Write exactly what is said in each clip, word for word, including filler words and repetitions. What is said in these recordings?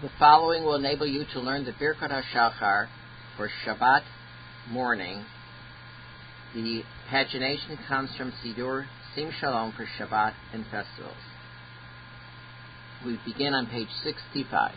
The following will enable you to learn the Birkat HaShachar for Shabbat morning. The pagination comes from Sidur Sim Shalom for Shabbat and festivals. We begin on page sixty-five.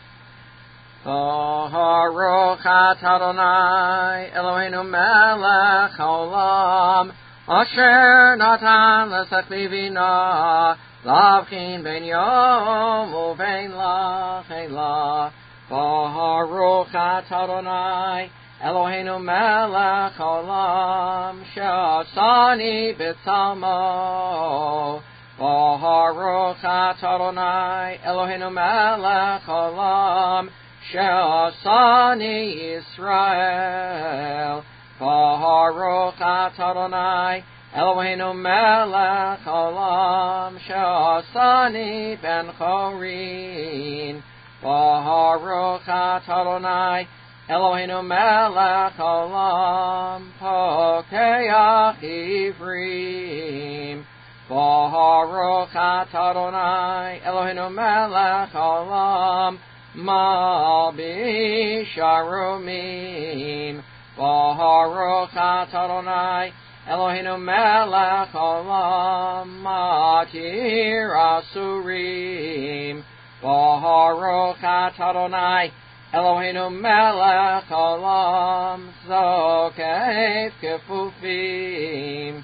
Baruch atah Adonai Eloheinu melech haolam asher natan l'sechli vina lavchin ben yom uvein lachela. Baruch atah Adonai Eloheinu melech haolam she'asani b'tzalmo. Baruch atah Adonai Eloheinu melech haolam she'asani Yisrael. Baruch atah Adonai Eloheinu melech haolam she'asani ben chorin. Baruch atah Adonai Eloheinu melech haolam pokeach ivrim. Baruch atah Adonai Eloheinu melech haolam malbish arumim. Baruch atah Adonai Eloheinu melech haolam matir asurim. Baruch atah Adonai Eloheinu melech haolam zokef kefufim.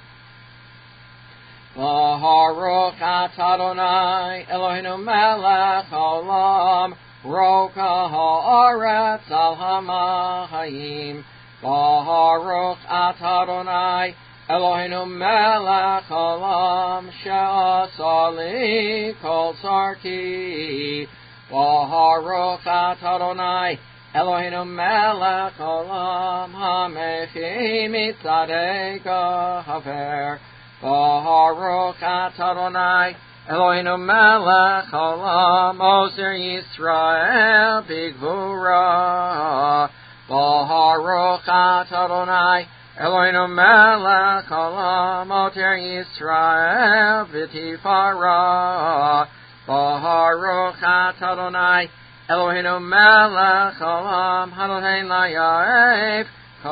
Baruch atah Adonai Eloheinu melech haolam roka haaretz al hamayim. Baruch atah Adonai Eloheinu melech haolam she'asali kol sarki. Baruch atah Adonai Eloheinu melech haolam hamechi mitzadeka haver. Baruch atah Adonai Eloheinu melech haolam oser Yisrael bigvura. Baruch atah Adonai Eloheinu melech haolam oter Yisrael b'tifara. Baruch atah Adonai Eloheinu melech haolam hanoten layav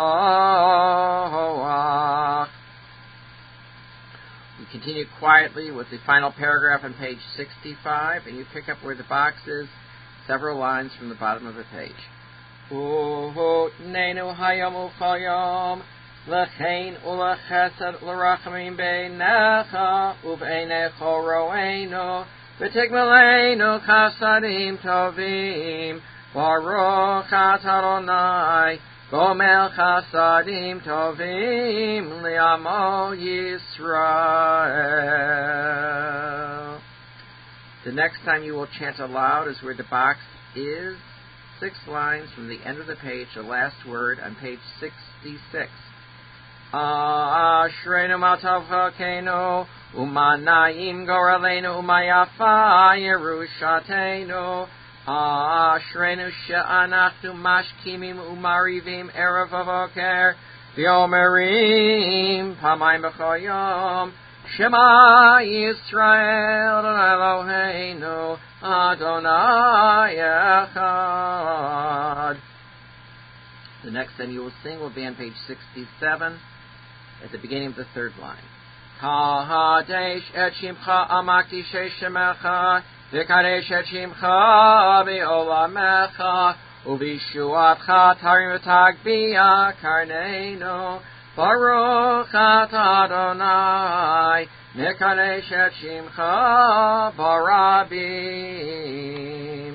koach. We continue quietly with the final paragraph on page sixty-five, and you pick up where the box is, several lines from the bottom of the page. U'hutnenu hayom u'chayom l'chein u'l'chesed l'rachamim beinecha u'beinecho ro'enu v'tigmalenu chasadim tovim. Baruch atah Adonai Gomel chasadim tovim li'amo Yisrael. The next time you will chant aloud is where the box is, six lines from the end of the page, the last word on page sixty-six. Ashreinu matavchakenu umanayim goralenu umayafa yerushatenu. Ashreinu she'anachnu mashkimim umarivim erev avoker v'omerim pamayim b'choyom Shema Yisrael Adonai Eloheinu Adonai Echad. The next time you will sing will be on page sixty-seven at the beginning of the third line. Kahadesh et shimcha amakti she'shemecha v'kadesh et shimcha v'olamecha u'vishuatcha tarim v'tagbia karneinu. Baruch atah Adonai mekadesh et shimcha barabim.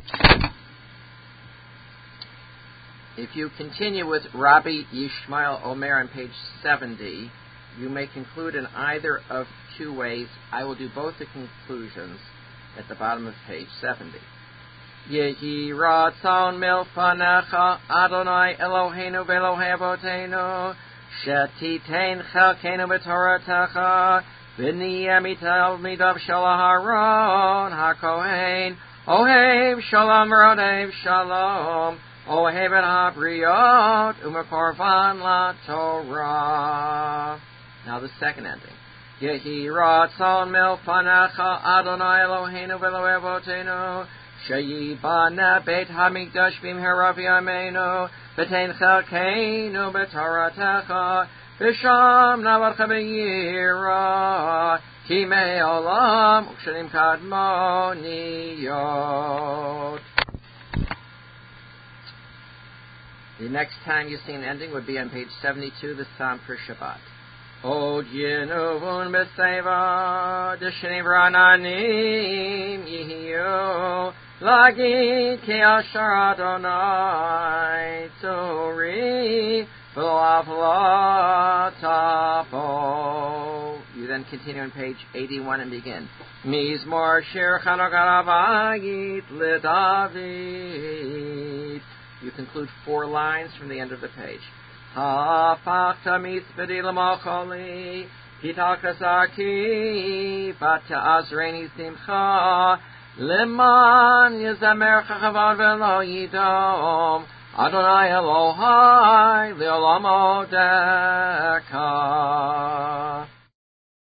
If you continue with Rabbi Yishmael Omer on page seventy, you may conclude in either of two ways. I will do both the conclusions at the bottom of page seventy. Yehi ratzon milfanecha Adonai Eloheinu v'Elohei avotenu shetitein chelkeinu b'toratecha v'niyeh mitalmidav shel Aharon hakohen ohev shalom rodev shalom ohev et habriot u'mekorvan la Torah. Now the second ending. Yehi ratzon milfanecha Adonai Eloheinu v'Elohei avotenu Sheyibana Beit Hamikdash b'mhera v'yameinu, v'tein chelkeinu b'toratecha, v'sham navadcha b'yira, ki me'olam u'kshanim kadmoniyot. The next time you see an ending would be on page seventy-two, the Psalm for Shabbat. Od Yenuvun B'Seva, D'Shnim Ra'ananim Yihiyu, Lagid Ki Asher Adonai Tzori, V'lo Tapo. You then continue on page eighty-one and begin. Mizmor Shir Chanukah Vayit LeDavid. You conclude four lines from the end of the page. Hafachta mitzvedi l'mocholi, hitakasaki, bata azreni simcha, leman yezamercha chavod velo yidom, Adonai Elohai le'olam odeka.